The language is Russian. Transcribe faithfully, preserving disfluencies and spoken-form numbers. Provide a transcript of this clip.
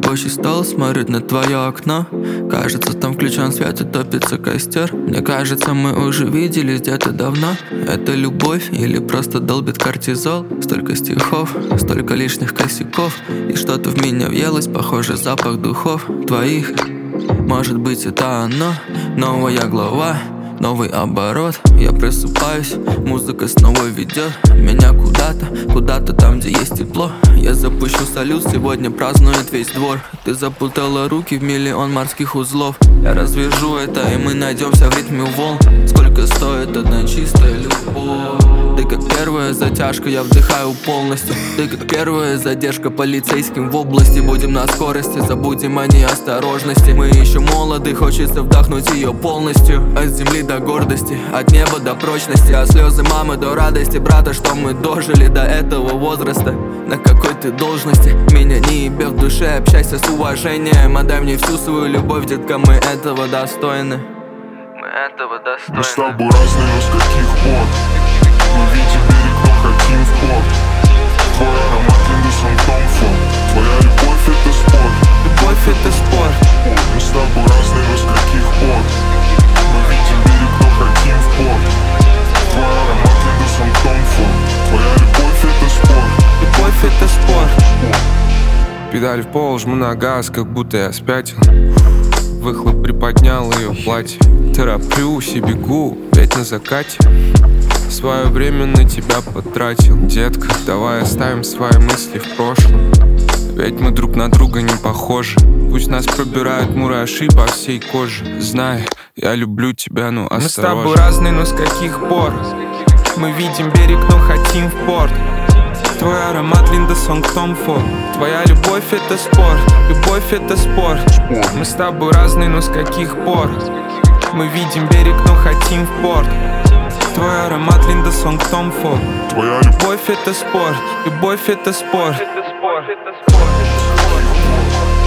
Рабочий стол смотрит на твое окно. Кажется, там включен свет и топится костер. Мне кажется, мы уже виделись где-то давно. Это любовь или просто долбит кортизол? Столько стихов, столько лишних косяков. И что-то в меня въелось, похоже, запах духов твоих. Может быть, это оно, новая глава, новый оборот. Я просыпаюсь, музыка снова ведет меня куда-то, куда-то там, где есть тепло. Я запущу салют, сегодня празднует весь двор. Ты запутала руки в миллион морских узлов. Я развяжу это, и мы найдемся в ритме волн. Сколько стоит одна чистая любовь? Ты как первая затяжка, я вдыхаю полностью. Ты как первая задержка полицейским в области. Будем на скорости, забудем о неосторожности. Мы еще молоды, хочется вдохнуть ее полностью. От земли до гордости, от неба до прочности. От слезы мамы до радости брата, что мы дожили до этого возраста. На какой ты должности? Меня не ебе в душе, общайся с уважением. Отдай мне всю свою любовь, детка, мы этого достойны. Мы этого достойны. Мы с тобой разные, но с каких пор? Мы видим берег, но хотим в порт. Твой аромат Линдерсон Томфорд. Твоя любовь это спорт. Любовь это спорт. Мы с тобой разные, но с каких пор? Мы видим берег, но хотим в порт. Твой аромат Линдерсон Томфорд. Твоя любовь это спорт. Любовь это спорт. Педаль в пол, жму на газ, как будто я спятил. Выхлоп приподнял ее платье. Тороплюсь и бегу, ведь на закате. Свое время на тебя потратил. Детка, давай оставим свои мысли в прошлом. Ведь мы друг на друга не похожи. Пусть нас пробирают мураши по всей коже. Знай, я люблю тебя, ну осторожно. Мы с тобой разные, но с каких пор? Мы видим берег, но хотим в порт. Твой аромат Линдерсон Томфорд. Твоя любовь это спорт. Любовь это спорт. Мы с тобой разные, но с каких пор? Мы видим берег, но хотим в порт. Твой аромат Линдерсон Томфорд. Твоя любовь это спорт. Любовь это спорт. любовь.